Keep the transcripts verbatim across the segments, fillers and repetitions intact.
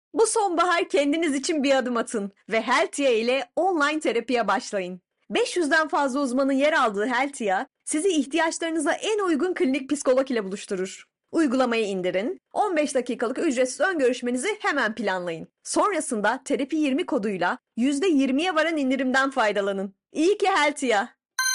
Bu sonbahar kendiniz için bir adım atın ve Heltia ile online terapiye başlayın. beş yüzden fazla uzmanın yer aldığı Heltia, sizi ihtiyaçlarınıza en uygun klinik psikolog ile buluşturur. Uygulamayı indirin, on beş dakikalık ücretsiz ön görüşmenizi hemen planlayın. Sonrasında terapi yirmi koduyla yüzde yirmiye varan indirimden faydalanın. İyi ki Heltia.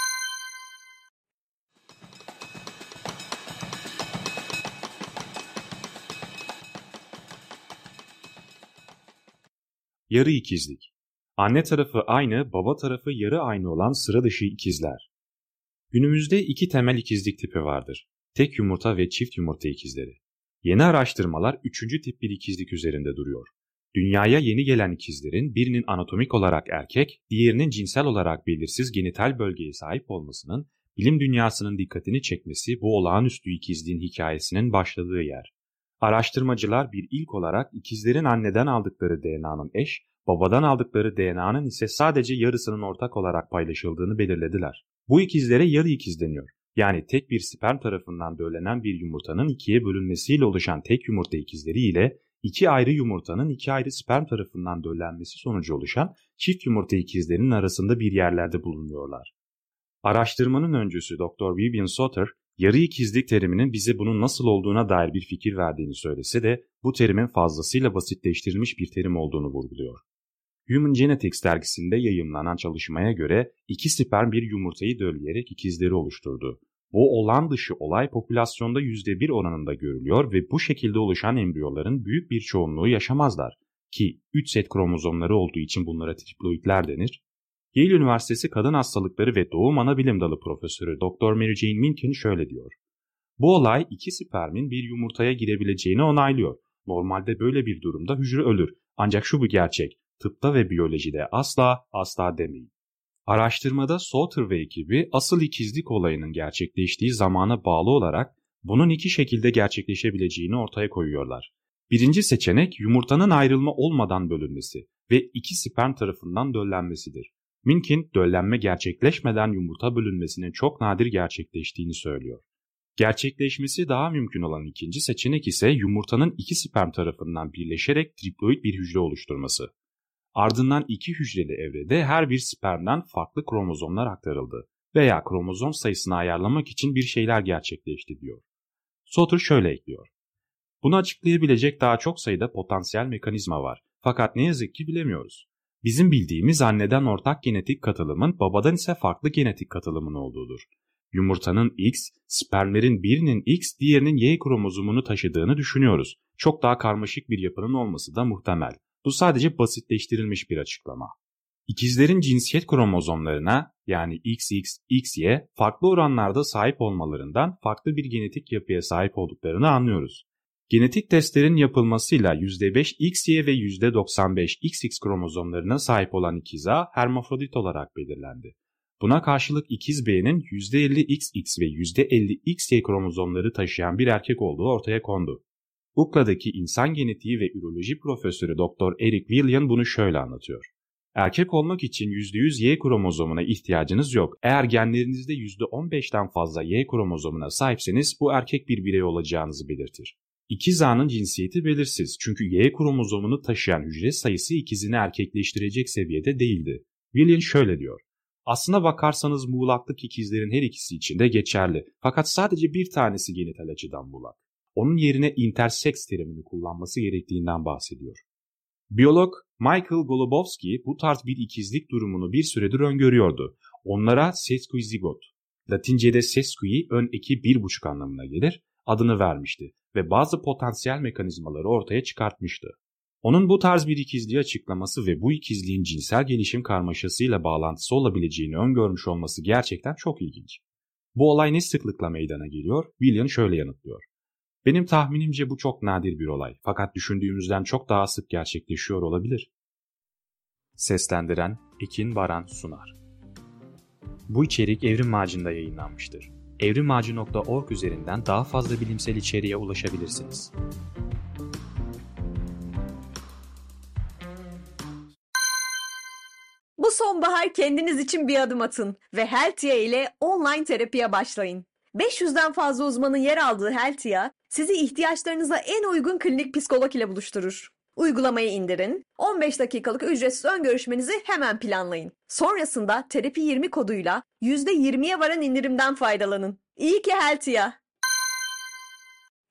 Yarı ikizlik. Anne tarafı aynı, baba tarafı yarı aynı olan sıra dışı ikizler. Günümüzde iki temel ikizlik tipi vardır. Tek yumurta ve çift yumurta ikizleri. Yeni araştırmalar üçüncü tip bir ikizlik üzerinde duruyor. Dünyaya yeni gelen ikizlerin birinin anatomik olarak erkek, diğerinin cinsel olarak belirsiz genital bölgeye sahip olmasının bilim dünyasının dikkatini çekmesi bu olağanüstü ikizliğin hikayesinin başladığı yer. Araştırmacılar bir ilk olarak ikizlerin anneden aldıkları D N A'nın eş, babadan aldıkları D N A'nın ise sadece yarısının ortak olarak paylaşıldığını belirlediler. Bu ikizlere yarı ikiz deniyor. Yani tek bir sperm tarafından döllenen bir yumurtanın ikiye bölünmesiyle oluşan tek yumurta ikizleri ile iki ayrı yumurtanın iki ayrı sperm tarafından döllenmesi sonucu oluşan çift yumurta ikizlerinin arasında bir yerlerde bulunuyorlar. Araştırmanın öncüsü doktor Vivian Soter, yarı ikizlik teriminin bize bunun nasıl olduğuna dair bir fikir verdiğini söylese de bu terimin fazlasıyla basitleştirilmiş bir terim olduğunu vurguluyor. Human Genetics dergisinde yayımlanan çalışmaya göre iki sperm bir yumurtayı dölleyerek ikizleri oluşturdu. Bu olağan dışı olay popülasyonda yüzde bir oranında görülüyor ve bu şekilde oluşan embriyoların büyük bir çoğunluğu yaşamazlar ki üç set kromozomları olduğu için bunlara triploidler denir. Yale Üniversitesi Kadın Hastalıkları ve Doğum Anabilim Dalı Profesörü doktor Mary Jane Minkin şöyle diyor. Bu olay iki spermin bir yumurtaya girebileceğini onaylıyor. Normalde böyle bir durumda hücre ölür. Ancak şu bir gerçek, tıpta ve biyolojide asla asla demeyin. Araştırmada Soter ve ekibi asıl ikizlik olayının gerçekleştiği zamana bağlı olarak bunun iki şekilde gerçekleşebileceğini ortaya koyuyorlar. Birinci seçenek yumurtanın ayrılma olmadan bölünmesi ve iki sperm tarafından döllenmesidir. Minkin, döllenme gerçekleşmeden yumurta bölünmesinin çok nadir gerçekleştiğini söylüyor. Gerçekleşmesi daha mümkün olan ikinci seçenek ise yumurtanın iki sperm tarafından birleşerek triploid bir hücre oluşturması. Ardından iki hücreli evrede her bir spermden farklı kromozomlar aktarıldı veya kromozom sayısını ayarlamak için bir şeyler gerçekleşti diyor. Soter şöyle ekliyor. Bunu açıklayabilecek daha çok sayıda potansiyel mekanizma var fakat ne yazık ki bilemiyoruz. Bizim bildiğimiz anneden ortak genetik katılımın babadan ise farklı genetik katılımın olduğudur. Yumurtanın X, spermlerin birinin X, diğerinin Y kromozomunu taşıdığını düşünüyoruz. Çok daha karmaşık bir yapının olması da muhtemel. Bu sadece basitleştirilmiş bir açıklama. İkizlerin cinsiyet kromozomlarına yani X X, X Y farklı oranlarda sahip olmalarından farklı bir genetik yapıya sahip olduklarını anlıyoruz. Genetik testlerin yapılmasıyla yüzde beş X Y ve yüzde doksan beş X X kromozomlarına sahip olan ikiz A hermafrodit olarak belirlendi. Buna karşılık ikiz B'nin yüzde elli X X ve yüzde elli X Y kromozomları taşıyan bir erkek olduğu ortaya kondu. U C L A'daki insan genetiği ve üroloji profesörü doktor Eric Willian bunu şöyle anlatıyor. Erkek olmak için yüzde yüz Y kromozomuna ihtiyacınız yok. Eğer genlerinizde yüzde on beşten fazla Y kromozomuna sahipseniz bu erkek bir birey olacağınızı belirtir. İkiz A'nın cinsiyeti belirsiz çünkü Y kromozomunu taşıyan hücre sayısı ikizini erkekleştirecek seviyede değildi. Willian şöyle diyor. Aslına bakarsanız muğlaklık ikizlerin her ikisi için de geçerli fakat sadece bir tanesi genital açıdan muğlak. Onun yerine intersex terimini kullanması gerektiğinden bahsediyor. Biyolog Michael Golubowski bu tarz bir ikizlik durumunu bir süredir öngörüyordu. Onlara sesquizigot, Latince'de sesqui ön eki bir buçuk anlamına gelir, adını vermişti ve bazı potansiyel mekanizmaları ortaya çıkartmıştı. Onun bu tarz bir ikizliği açıklaması ve bu ikizliğin cinsel gelişim karmaşasıyla bağlantısı olabileceğini öngörmüş olması gerçekten çok ilginç. Bu olay ne sıklıkla meydana geliyor? William şöyle yanıtlıyor. Benim tahminimce bu çok nadir bir olay fakat düşündüğümüzden çok daha sık gerçekleşiyor olabilir. Seslendiren Ekin Baran Sunar. Bu içerik Evrim Ağacı'nda yayınlanmıştır. evrimağacı nokta org üzerinden daha fazla bilimsel içeriğe ulaşabilirsiniz. Bu sonbahar kendiniz için bir adım atın ve Heltia ile online terapiye başlayın. beş yüzden fazla uzmanın yer aldığı Heltia, sizi ihtiyaçlarınıza en uygun klinik psikolog ile buluşturur. Uygulamayı indirin, on beş dakikalık ücretsiz ön görüşmenizi hemen planlayın. Sonrasında terapi yirmi koduyla yüzde yirmiye varan indirimden faydalanın. İyi ki Heltia.